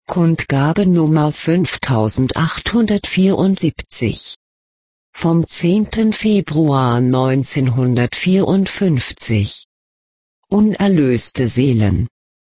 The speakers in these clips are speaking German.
Kundgabe Nummer 5874. Vom 10. Februar 1954. Unerlöste Seelen.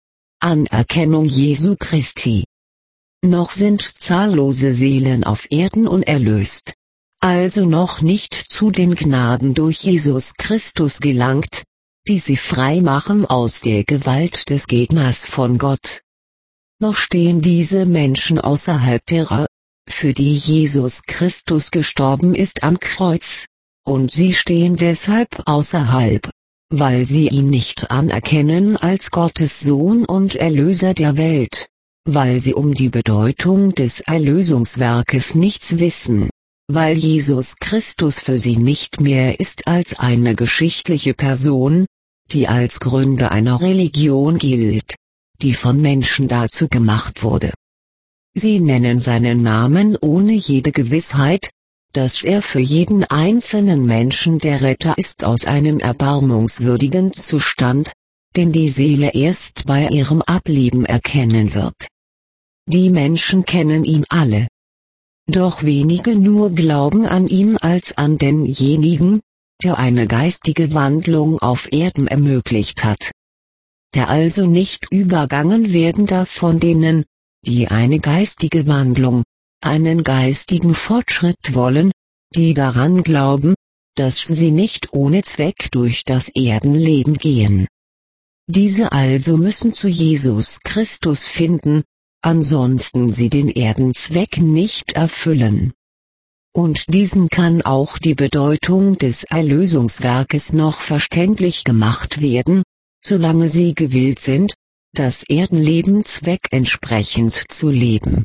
Anerkennung Jesu Christi. Noch sind zahllose Seelen auf Erden unerlöst, also noch nicht zu den Gnaden durch Jesus Christus gelangt, die sie frei machen aus der Gewalt des Gegners von Gott. Noch stehen diese Menschen außerhalb derer, für die Jesus Christus gestorben ist am Kreuz, und sie stehen deshalb außerhalb, weil sie ihn nicht anerkennen als Gottes Sohn und Erlöser der Welt, weil sie um die Bedeutung des Erlösungswerkes nichts wissen, weil Jesus Christus für sie nicht mehr ist als eine geschichtliche Person, die als Gründer einer Religion gilt, die von Menschen dazu gemacht wurde. Sie nennen seinen Namen ohne jede Gewissheit, dass er für jeden einzelnen Menschen der Retter ist aus einem erbarmungswürdigen Zustand, den die Seele erst bei ihrem Ableben erkennen wird. Die Menschen kennen ihn alle. Doch wenige nur glauben an ihn als an denjenigen, der eine geistige Wandlung auf Erden ermöglicht hat. Der also nicht übergangen werden darf von denen, die eine geistige Wandlung, einen geistigen Fortschritt wollen, die daran glauben, dass sie nicht ohne Zweck durch das Erdenleben gehen. Diese also müssen zu Jesus Christus finden, ansonsten sie den Erdenzweck nicht erfüllen. Und diesem kann auch die Bedeutung des Erlösungswerkes noch verständlich gemacht werden, solange sie gewillt sind, das Erdenleben zweckentsprechend zu leben.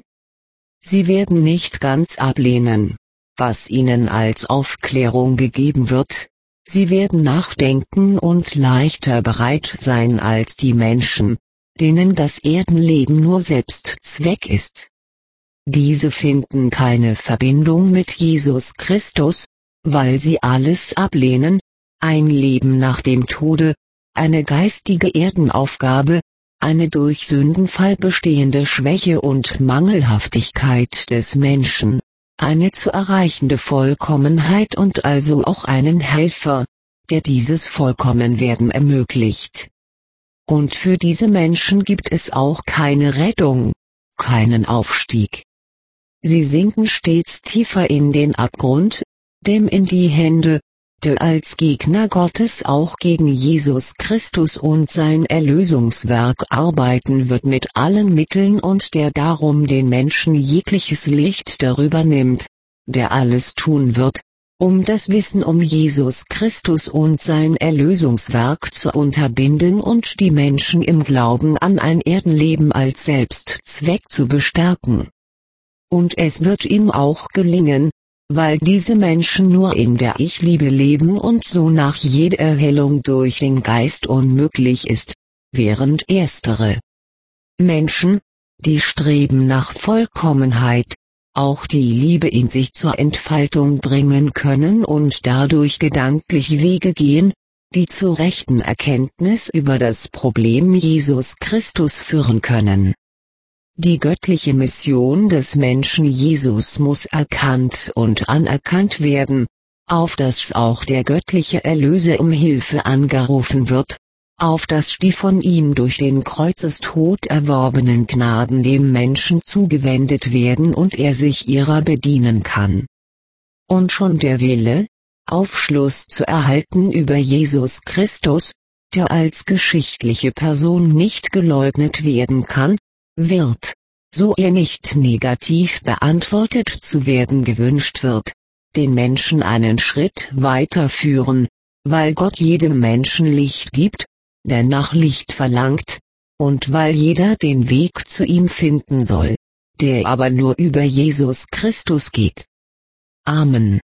Sie werden nicht ganz ablehnen, was ihnen als Aufklärung gegeben wird, sie werden nachdenken und leichter bereit sein als die Menschen, denen das Erdenleben nur Selbstzweck ist. Diese finden keine Verbindung mit Jesus Christus, weil sie alles ablehnen, ein Leben nach dem Tode, eine geistige Erdenaufgabe, eine durch Sündenfall bestehende Schwäche und Mangelhaftigkeit des Menschen, eine zu erreichende Vollkommenheit und also auch einen Helfer, der dieses Vollkommenwerden ermöglicht. Und für diese Menschen gibt es auch keine Rettung, keinen Aufstieg. Sie sinken stets tiefer in den Abgrund, dem in die Hände, der als Gegner Gottes auch gegen Jesus Christus und sein Erlösungswerk arbeiten wird mit allen Mitteln und der darum den Menschen jegliches Licht darüber nimmt, der alles tun wird, um das Wissen um Jesus Christus und sein Erlösungswerk zu unterbinden und die Menschen im Glauben an ein Erdenleben als Selbstzweck zu bestärken. Und es wird ihm auch gelingen, weil diese Menschen nur in der Ich-Liebe leben und so nach jeder Erhellung durch den Geist unmöglich ist, während erstere Menschen, die streben nach Vollkommenheit, auch die Liebe in sich zur Entfaltung bringen können und dadurch gedanklich Wege gehen, die zur rechten Erkenntnis über das Problem Jesus Christus führen können. Die göttliche Mission des Menschen Jesus muss erkannt und anerkannt werden, auf dass auch der göttliche Erlöser um Hilfe angerufen wird, auf dass die von ihm durch den Kreuzestod erworbenen Gnaden dem Menschen zugewendet werden und er sich ihrer bedienen kann. Und schon der Wille, Aufschluss zu erhalten über Jesus Christus, der als geschichtliche Person nicht geleugnet werden kann, wird, so er nicht negativ beantwortet zu werden gewünscht wird, den Menschen einen Schritt weiterführen, weil Gott jedem Menschen Licht gibt, der nach Licht verlangt, und weil jeder den Weg zu ihm finden soll, der aber nur über Jesus Christus geht. Amen.